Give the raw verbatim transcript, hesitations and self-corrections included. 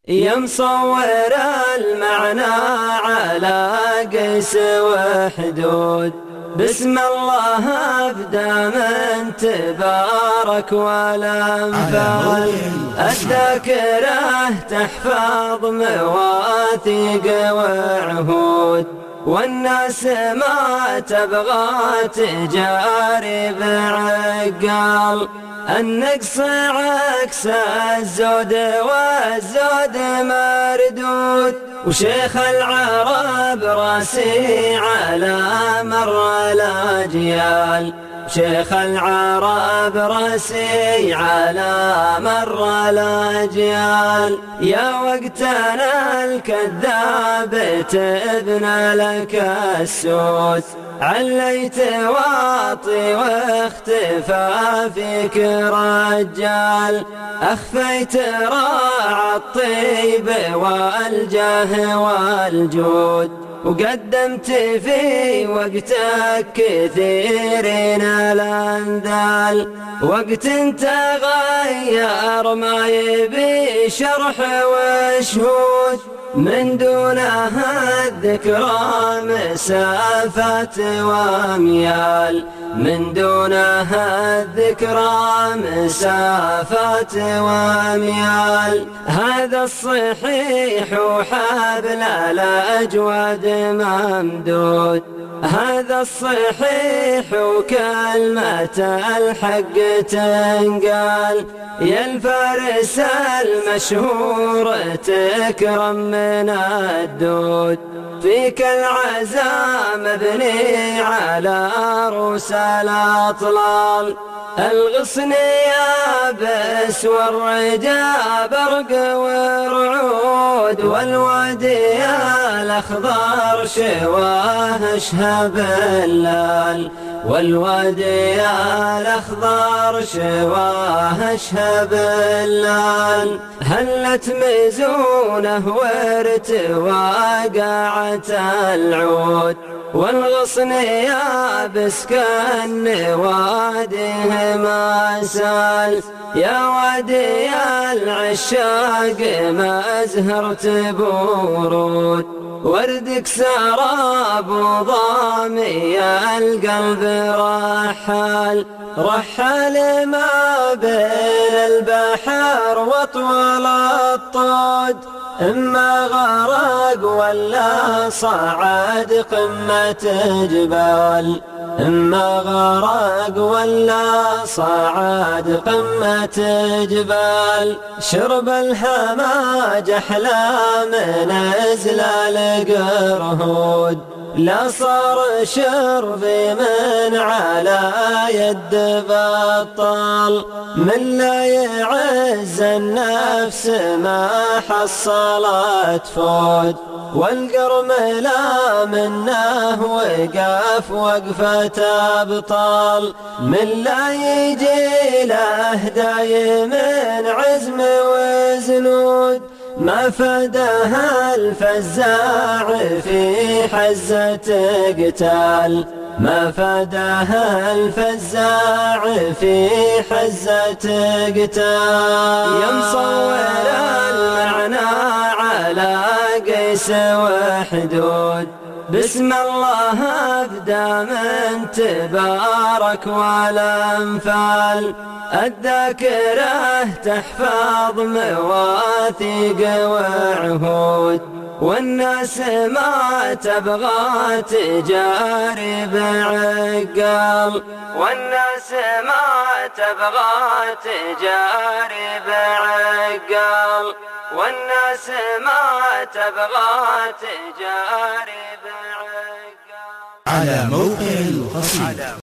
يا مصور المعنى على قيس وحدود، بسم الله ابدا من تبارك والانفال. الذاكرة تحفظ مواثيق وعهود، والناس ما تبغى تجارب عقال. النقص عكس الزود والزود مردود، وشيخ العرب راسي على مر الأجيال. شيخ العرب راسي على مر الأجيال. يا وقتنا الكذاب تبنى لك السوس، عليت واطي واختفى فيك رجال. أخفيت راع الطيب والجاه والجود، وقدمت في وقتك كثيرين الأنذال. وقت تغير ما يبي شرح وشهود، من دونها الذكرى مسافات واميال. من دونها الذكرى مسافات واميال. هذا الصحيح وحبل الأجود ممدود، هذا الصحيح وكلمة الحق تنقال. يا الفارس المشهور تكرم من الدود، فيك العزاء مبني على رؤوس الأطلال. الغصن يابس والرجا برق ورعود، والوادي الأخضر شواه شهب اللال. والوادي الأخضر شواه شهب اللال. هلت مزونه وارتواقعت العود، والغصن يابس كان واديه ما سال. يا وادي العشاق ما أزهرت بورود، وردك سراب وضامي القلب رحال. رحال ما بين البحر وطول الطود، إما غرق ولا صعد قمة جبال. إما غرق ولا صعد قمة جبال. شرب الهماج أحلى من إزلال قرهود، لا صار شربي من على يد بطال. من لا يعز النفس ما حصلت فود، والقرم لا منه وقف وقفة أبطال. من لا يجي له دايم من عزم وزنود، ما فداها الفزاع في حزة قتال. ما فداها الفزاع في حزة قتال. يا مصور المعنى على قيس وحدود، بسم الله ابدا من تبارك والانفال. الذاكرة تحفظ مواثيق وعهود، والناس ما تبغى تجارب عقال. والناس ما تبغى تجارب عقال. والناس ما تبغى تجارب عقال. على موقع القصيدة.